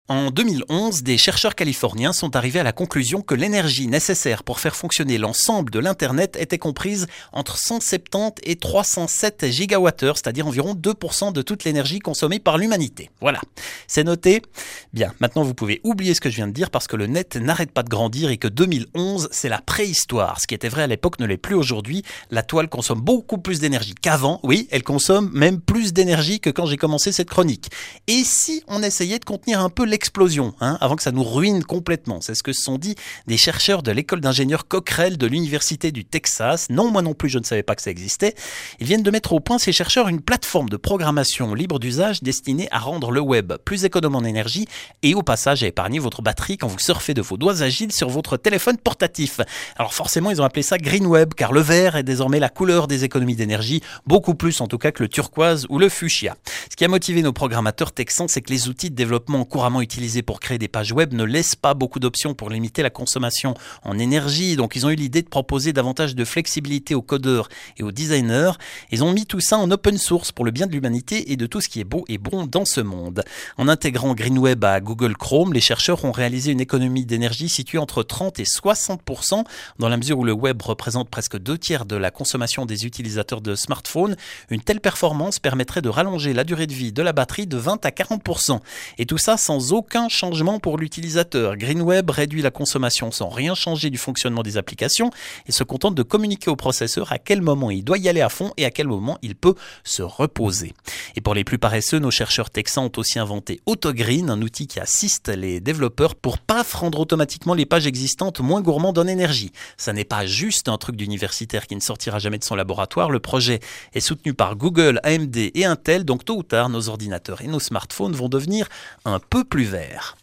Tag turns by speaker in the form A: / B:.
A: En 2011, des chercheurs californiens sont arrivés à la conclusion que l'énergie nécessaire pour faire fonctionner l'ensemble de l'Internet était comprise entre 170 et 307 gigawattheures, c'est-à-dire environ 2% de toute l'énergie consommée par l'humanité. Voilà, c'est noté. Bien, maintenant vous pouvez oublier ce que je viens de dire parce que le net n'arrête pas de grandir et que 2011, c'est la préhistoire. Ce qui était vrai à l'époque ne l'est plus aujourd'hui. La toile consomme beaucoup plus d'énergie qu'avant. Oui, elle consomme même plus d'énergie que quand j'ai commencé cette chronique. Et si on essayait de contenir un peu l'explosion, avant que ça nous ruine complètement? C'est ce que se sont dit des chercheurs de l'école d'ingénieurs Cochrane de l'université du Texas. Non, moi non plus, je ne savais pas que ça existait. Ils viennent de mettre au point, ces chercheurs, une plateforme de programmation libre d'usage destinée à rendre le web plus économe en énergie et au passage à épargner votre batterie quand vous surfez de vos doigts agiles sur votre téléphone portatif. Alors forcément, ils ont appelé ça Green Web, car le vert est désormais la couleur des économies d'énergie, beaucoup plus en tout cas que le turquoise ou le fuchsia. Ce qui a motivé nos programmateurs texans, c'est que les outils de développement couramment utilisés pour créer des pages web ne laissent pas beaucoup d'options pour limiter la consommation en énergie. Donc ils ont eu l'idée de proposer davantage de flexibilité aux codeurs et aux designers. Ils ont mis tout ça en open source pour le bien de l'humanité et de tout ce qui est beau et bon dans ce monde. En intégrant GreenWeb à Google Chrome, les chercheurs ont réalisé une économie d'énergie située entre 30 et 60%, dans la mesure où le web représente presque 2/3 de la consommation des utilisateurs de smartphones. Une telle performance permettrait de rallonger la durée de vie de la batterie de 20 à 40%. Et tout ça sans aucun changement pour l'utilisateur. GreenWeb réduit la consommation sans rien changer du fonctionnement des applications et se contente de communiquer au processeur à quel moment il doit y aller à fond et à quel moment il peut se reposer. Et pour les plus paresseux, nos chercheurs texans ont aussi inventé AutoGreen, un outil qui assiste les développeurs pour rendre automatiquement les pages existantes moins gourmandes en énergie. Ça n'est pas juste un truc d'universitaire qui ne sortira jamais de son laboratoire. Le projet est soutenu par Google, AMD et Intel, donc tôt ou tard, nos ordinateurs et nos smartphones vont devenir un peu plus verts.